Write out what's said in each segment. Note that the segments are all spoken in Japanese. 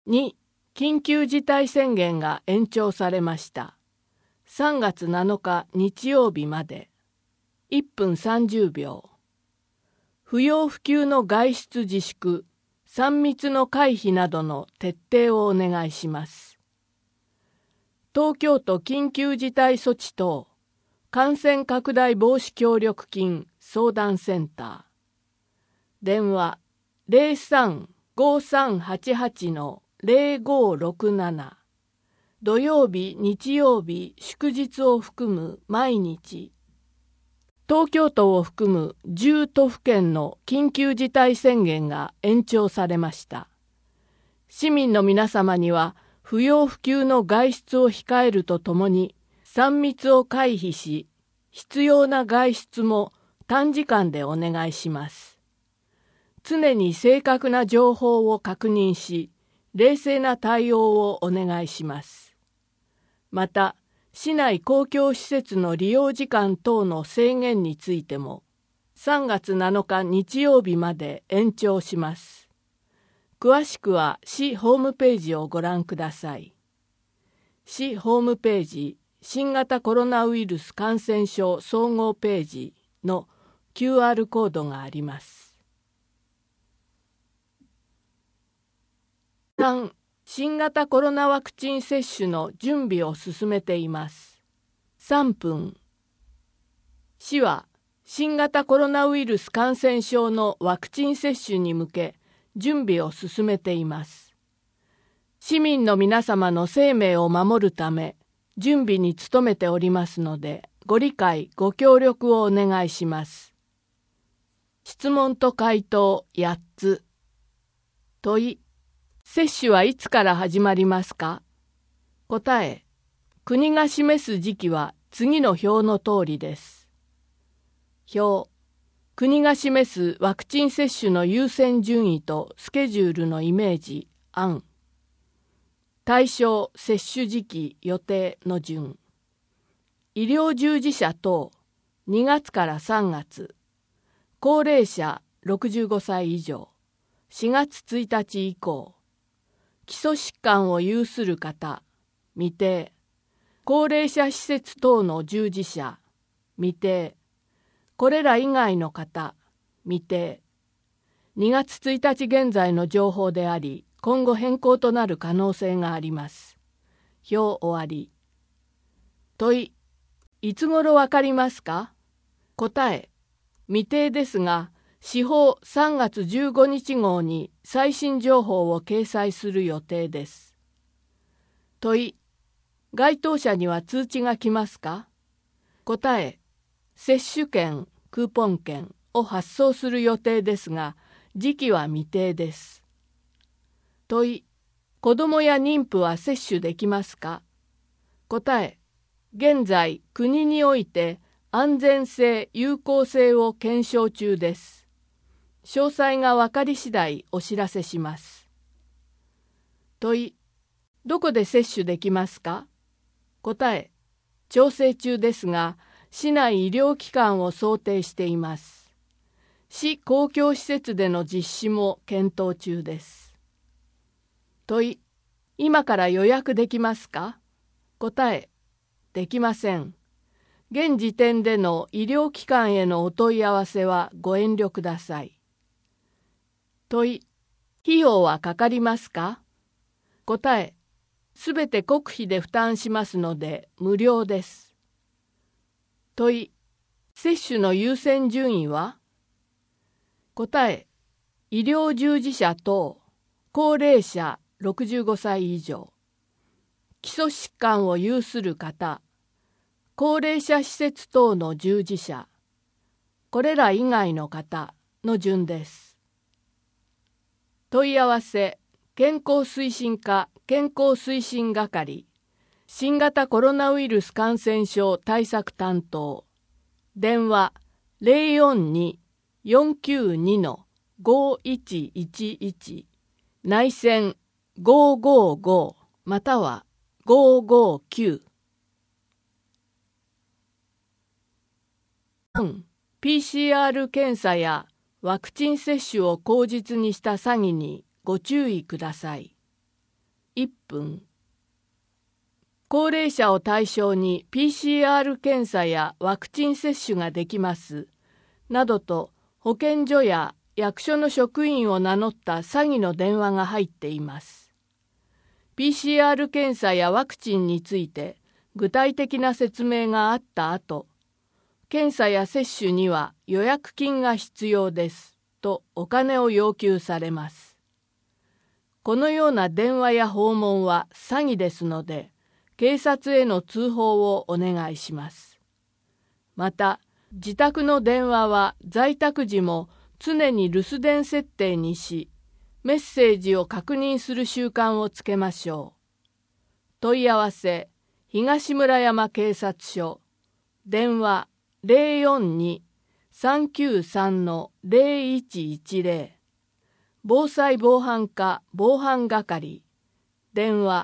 2、緊急事態宣言が延長されました。3月7日日曜日まで。1分30秒。不要不急の外出自粛、3密の回避などの徹底をお願いします。東京都緊急事態措置等感染拡大防止協力金相談センター。電話03-5388-0567。土曜日、日曜日、祝日を含む毎日。東京都を含む10都府県の緊急事態宣言が延長されました。市民の皆様には不要不急の外出を控えるとともに3密を回避し、必要な外出も短時間でお願いします。常に正確な情報を確認し、冷静な対応をお願いします。また、市内公共施設の利用時間等の制限についても、3月7日日曜日まで延長します。詳しくは市ホームページをご覧ください。市ホームページ、新型コロナウイルス感染症総合ページの QR コードがあります。3、新型コロナワクチン接種の準備を進めています。3分。市は新型コロナウイルス感染症のワクチン接種に向け準備を進めています。市民の皆様の生命を守るため準備に努めておりますので、ご理解ご協力をお願いします。質問と回答8つ。問い、接種はいつから始まりますか？答え、国が示す時期は次の表の通りです。表、国が示すワクチン接種の優先順位とスケジュールのイメージ、案。対象、接種時期、予定の順。医療従事者等、2月から3月。高齢者、65歳以上、4月1日以降。基礎疾患を有する方、未定。高齢者施設等の従事者、未定。これら以外の方、未定。2月1日現在の情報であり、今後変更となる可能性があります。表終わり。問い、いつ頃わかりますか？答え、未定ですが、司法3月15日号に最新情報を掲載する予定です。問い、該当者には通知が来ますか？答え、接種券、クーポン券を発送する予定ですが、時期は未定です。問い、子どもや妊婦は接種できますか？答え、現在国において安全性・有効性を検証中です。詳細が分かり次第お知らせします。問い、どこで接種できますか？答え、調整中ですが、市内医療機関を想定しています。市公共施設での実施も検討中です。問い、今から予約できますか？答え、できません。現時点での医療機関へのお問い合わせはご遠慮ください。問い、費用はかかりますか？答え、すべて国費で負担しますので無料です。問い、接種の優先順位は？答え、医療従事者等、高齢者65歳以上、基礎疾患を有する方、高齢者施設等の従事者、これら以外の方の順です。問い合わせ、健康推進課健康推進係、新型コロナウイルス感染症対策担当、電話042-492-5111、内線555または559。PCR 検査やワクチン接種を口実にした詐欺にご注意ください。 1分。高齢者を対象に PCR 検査やワクチン接種ができます。などと保健所や役所の職員を名乗った詐欺の電話が入っています。PCR 検査やワクチンについて具体的な説明があった後、検査や接種には予約金が必要ですとお金を要求されます。このような電話や訪問は詐欺ですので、警察への通報をお願いします。また、自宅の電話は在宅時も常に留守電設定にし、メッセージを確認する習慣をつけましょう。問い合わせ、東村山警察署、電話042-393-0110、防災防犯課防犯係、電話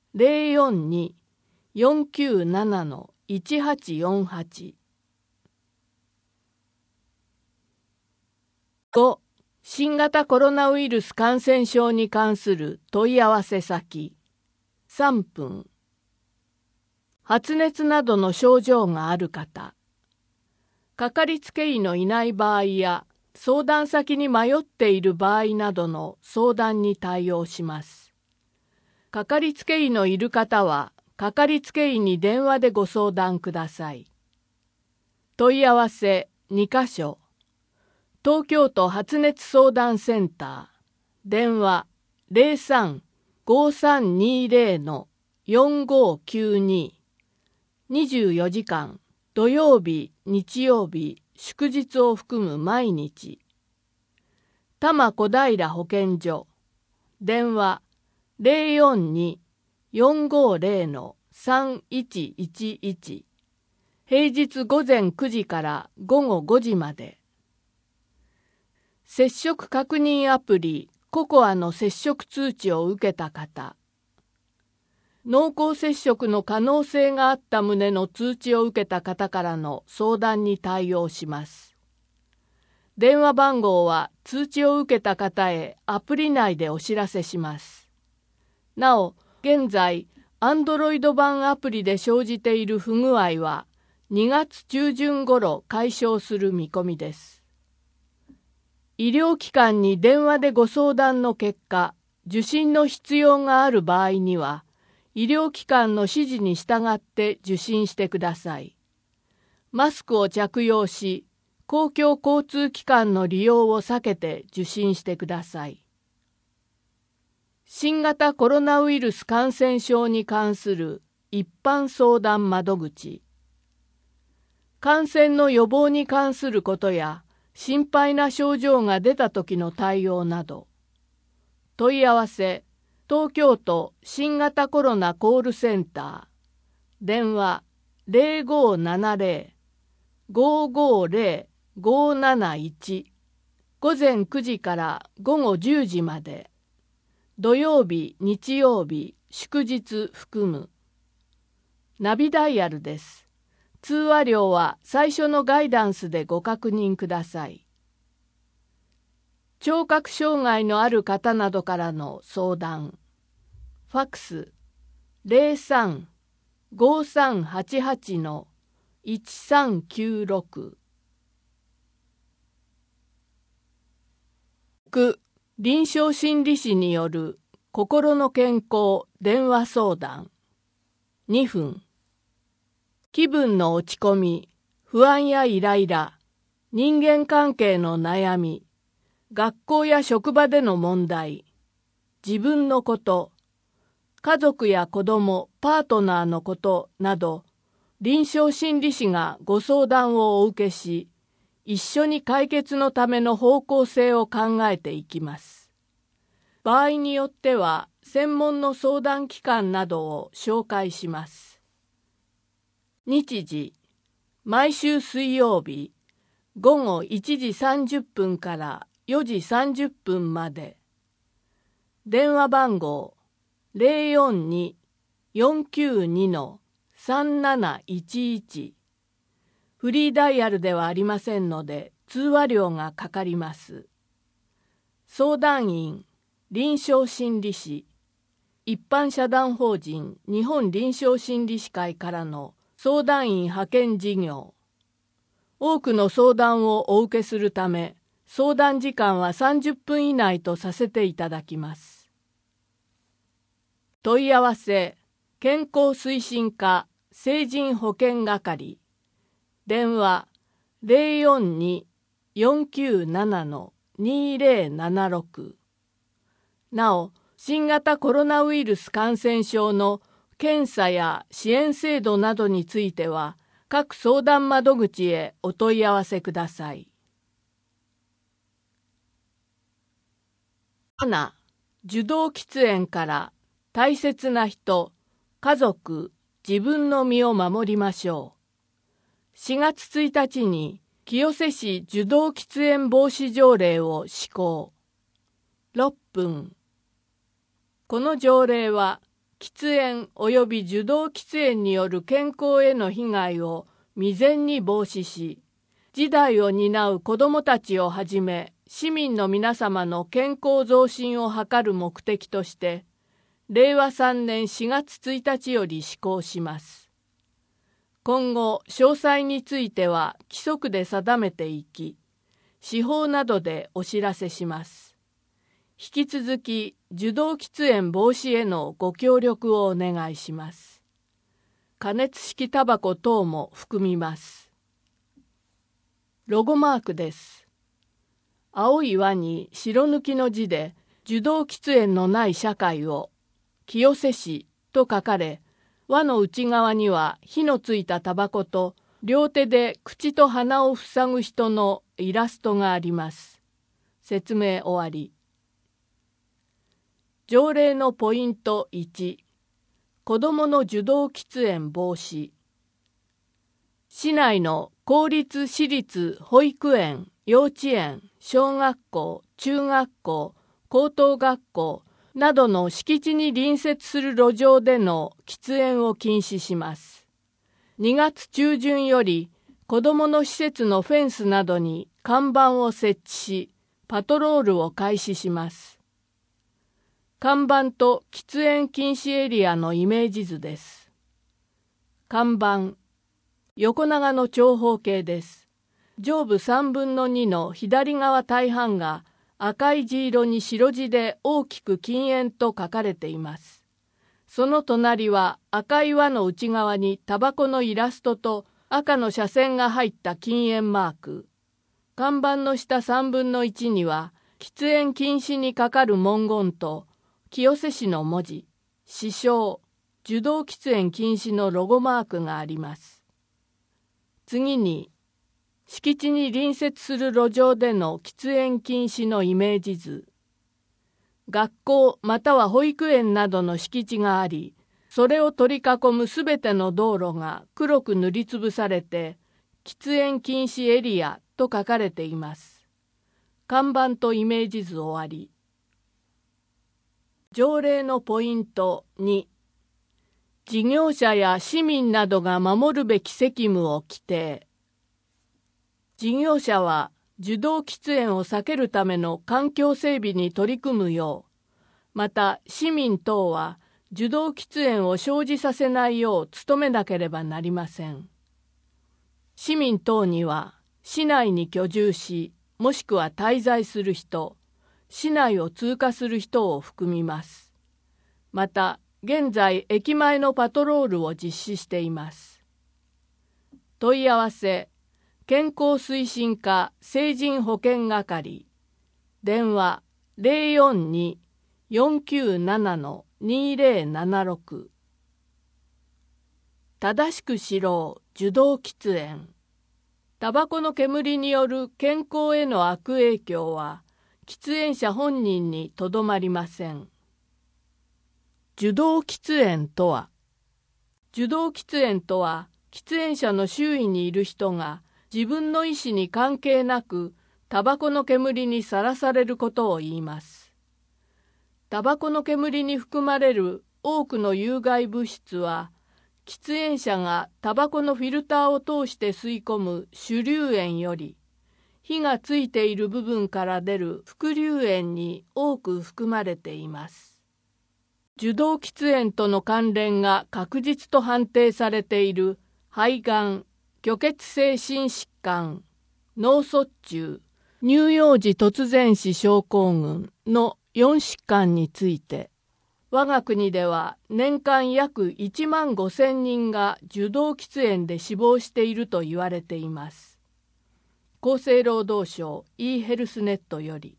042-497-1848。5. 新型コロナウイルス感染症に関する問い合わせ先。3分。発熱などの症状がある方。かかりつけ医のいない場合や相談先に迷っている場合などの相談に対応します。かかりつけ医のいる方は、かかりつけ医に電話でご相談ください。問い合わせ2カ所。東京都発熱相談センター、電話03-5320-4592、24時間、土曜日、日曜日、祝日を含む毎日。多摩小平保健所、電話042-450-3111、平日午前9時から午後5時まで。接触確認アプリココアの接触通知を受けた方、濃厚接触の可能性があった旨の通知を受けた方からの相談に対応します。電話番号は通知を受けた方へアプリ内でお知らせします。なお、現在、Android 版アプリで生じている不具合は2月中旬頃解消する見込みです。医療機関に電話でご相談の結果、受診の必要がある場合には、医療機関の指示に従って受診してください。マスクを着用し、公共交通機関の利用を避けて受診してください。新型コロナウイルス感染症に関する一般相談窓口。感染の予防に関することや、心配な症状が出た時の対応など。問い合わせ、東京都新型コロナコールセンター。電話0570-550-571。午前9時から午後10時まで。土曜日、日曜日、祝日含む。ナビダイヤルです。通話料は最初のガイダンスでご確認ください。聴覚障害のある方などからの相談。ファックス03-5388-1396。臨床心理士による心の健康電話相談。2分。気分の落ち込み、不安やイライラ、人間関係の悩み、学校や職場での問題、自分のこと、家族や子供、パートナーのことなど、臨床心理士がご相談をお受けし、一緒に解決のための方向性を考えていきます。場合によっては、専門の相談機関などを紹介します。日時、毎週水曜日、午後1時30分から4時30分まで。電話番号042-492-3711。フリーダイヤルではありませんので通話料がかかります。相談員、臨床心理士、 一般社団法人日本臨床心理士会からの相談員派遣事業。多くの相談をお受けするため、相談時間は30分以内とさせていただきます。問い合わせ、健康推進課成人保健係。電話042-497-2076。なお、新型コロナウイルス感染症の検査や支援制度などについては、各相談窓口へお問い合わせください。7、受動喫煙から大切な人、家族、自分の身を守りましょう。4月1日に清瀬市受動喫煙防止条例を施行。6分。この条例は、喫煙及び受動喫煙による健康への被害を未然に防止し、次代を担う子どもたちをはじめ、市民の皆様の健康増進を図る目的として、令和3年4月1日より施行します。今後、詳細については規則で定めていき、司法などでお知らせします。引き続き、受動喫煙防止へのご協力をお願いします。加熱式タバコ等も含みます。ロゴマークです。青い輪に白抜きの字で、受動喫煙のない社会を、清瀬市と書かれ、輪の内側には火のついたタバコと、両手で口と鼻を塞ぐ人のイラストがあります。説明終わり。条例のポイント1、子どもの受動喫煙防止。市内の公立私立保育園、幼稚園、小学校、中学校、高等学校などの敷地に隣接する路上での喫煙を禁止します。2月中旬より子どもの施設のフェンスなどに看板を設置し、パトロールを開始します。看板と喫煙禁止エリアのイメージ図です。看板、横長の長方形です。上部3分の2の左側大半が赤い地色に白地で大きく禁煙と書かれています。その隣は赤い輪の内側にタバコのイラストと赤の斜線が入った禁煙マーク。看板の下3分の1には喫煙禁止にかかる文言と清瀬市の文字、市章、受動喫煙禁止のロゴマークがあります。次に、敷地に隣接する路上での喫煙禁止のイメージ図。学校または保育園などの敷地があり、それを取り囲むすべての道路が黒く塗りつぶされて、喫煙禁止エリアと書かれています。看板とイメージ図終わり。条例のポイント2、事業者や市民などが守るべき責務を規定。事業者は受動喫煙を避けるための環境整備に取り組むよう、また市民等は受動喫煙を生じさせないよう努めなければなりません。市民等には市内に居住し、もしくは滞在する人、市内を通過する人を含みます。また、現在駅前のパトロールを実施しています。問い合わせ、健康推進課成人保健係。電話042-497-2076。正しく知ろう受動喫煙。タバコの煙による健康への悪影響は、喫煙者本人にとどまりません。受動喫煙とは、受動喫煙とは、喫煙者の周囲にいる人が自分の意思に関係なくタバコの煙にさらされることを言います。タバコの煙に含まれる多くの有害物質は、喫煙者がタバコのフィルターを通して吸い込む主流煙より、火がついている部分から出る副流煙に多く含まれています。 受動喫煙との関連が確実と判定されている肺がん、虚血性心疾患、脳卒中、乳幼児突然死症候群の4疾患について、我が国では年間約1万5,000人が受動喫煙で死亡していると言われています。厚生労働省 e ヘルスネットより。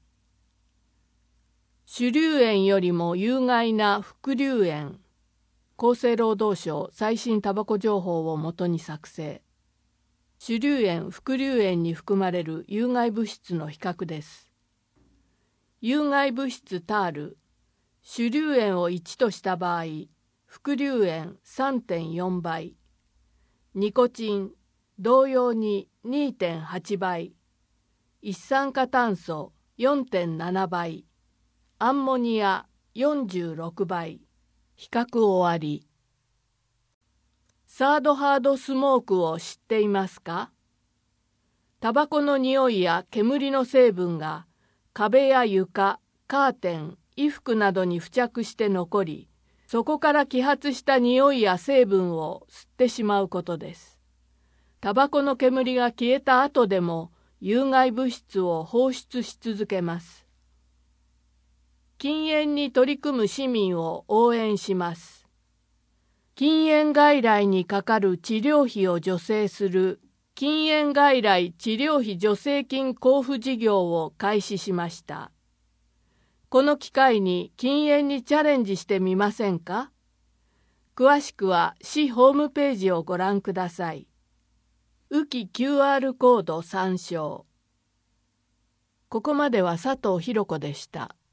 主流煙よりも有害な副流煙。厚生労働省最新タバコ情報をもとに作成。主流煙・副流煙に含まれる有害物質の比較です。有害物質タール、主流煙を1とした場合、副流煙 3.4 倍、ニコチン同様に 2.8 倍、一酸化炭素 4.7 倍、アンモニア46倍、比較終わり。サードハードスモークを知っていますか？タバコの匂いや煙の成分が壁や床、カーテン、衣服などに付着して残り、そこから揮発した匂いや成分を吸ってしまうことです。タバコの煙が消えた後でも有害物質を放出し続けます。禁煙に取り組む市民を応援します。禁煙外来にかかる治療費を助成する禁煙外来治療費助成金交付事業を開始しました。この機会に禁煙にチャレンジしてみませんか？詳しくは市ホームページをご覧ください。浮き QR コード参照。ここまでは佐藤ひろ子でした。